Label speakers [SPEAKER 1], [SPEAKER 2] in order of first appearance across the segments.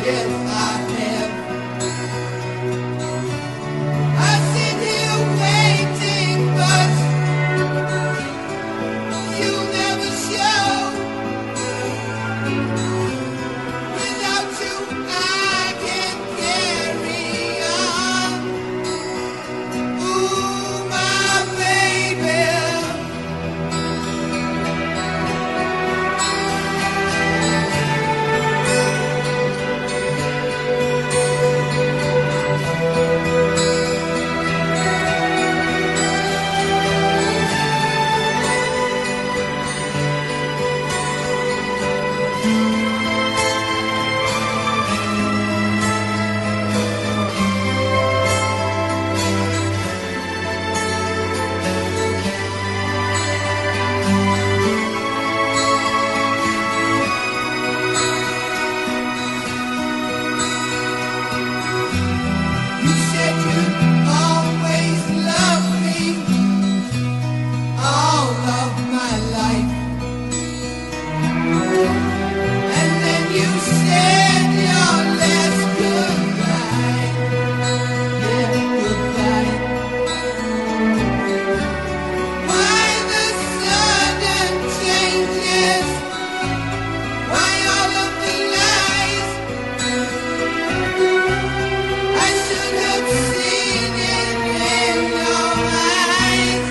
[SPEAKER 1] Yes, I have. I sit here waiting, but you never show. Without you, I can't carry on. Ooh, my baby. You said you'd always love me all of my life. And then you said your last goodbye. Yeah, goodbye. Why the sudden changes? Why all of the lies? I should have seen it in your eyes.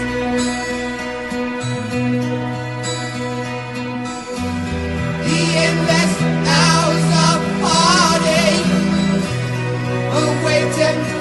[SPEAKER 1] The endless hours of heartache awaiting